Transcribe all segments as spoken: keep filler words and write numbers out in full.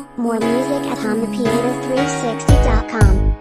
More music at home the piano three sixty dot com.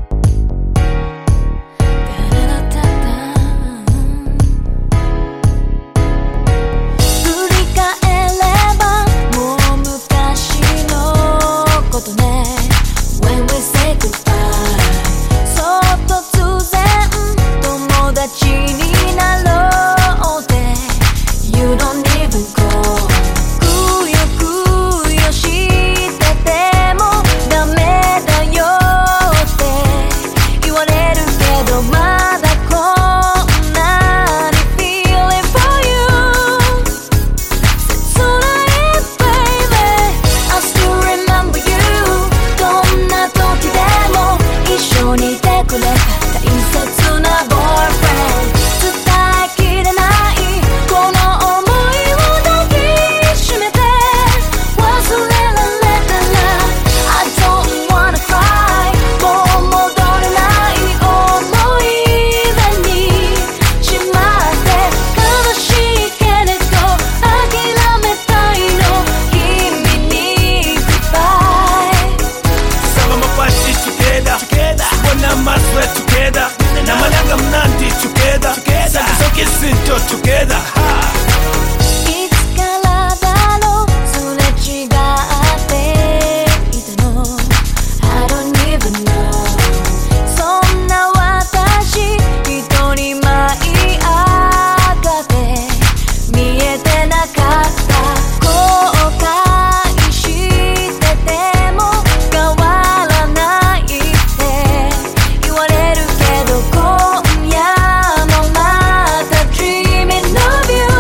Together, ha. いつからだろうすれ違っていたの I don't even know そんな私一人舞い上がって見えてなかった後悔してても変わらないって言われるけど今夜もまた Dreaming of you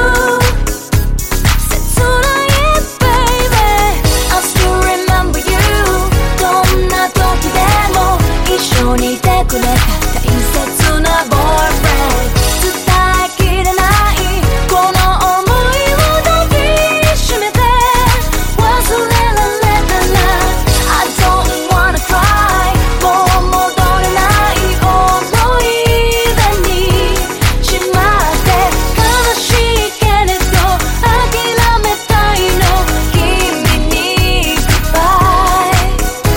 切ない baby I still remember you どんな時でも一緒にいてくれた大切な boyfriend 伝えきれないこの想いを抱きしめて忘れられたら I don't wanna cry もう戻れない思い出にしまって悲しいけれど諦めたいの君に Goodbye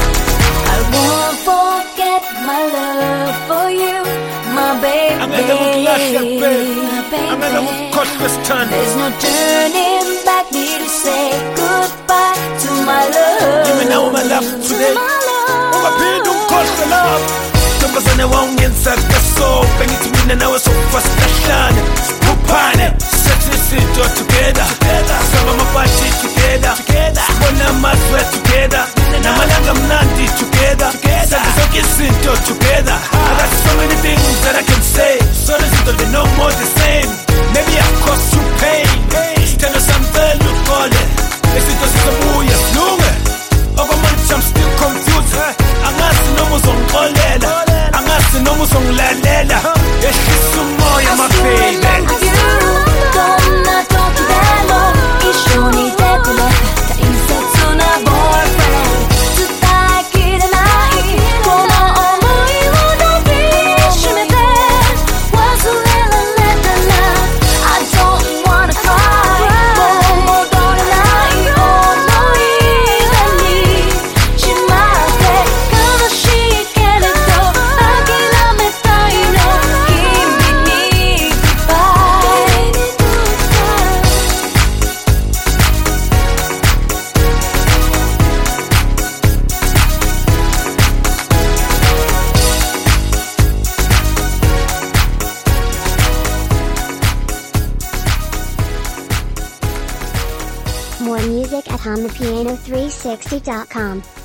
I won't forget my love for you my baby I'm gonna look like that, baby. my baby I'm gonna look cut this turn. There's no turning back, need to say goodbye to my love. Give me now my love today. To my love. Oh, my baby, don't cut the love. Tumbazane waungenza kaso pengi tumine nawe so fast dashan. Spupane, set this into together. Saba mapachi together. Sibona mazwe together. Namalanga mnandi together. Saba zoke into together. I got so many things that I can say. So there's little no more the same. Maybe I've caused you pain. Tell us something you call it. It's just a booyah slunge. Over months I'm still confused. Angasi nomu zongkolela. Angasi nomu zonglalela. Ehlisa umoya my baby. More music at home the piano three sixty dot com.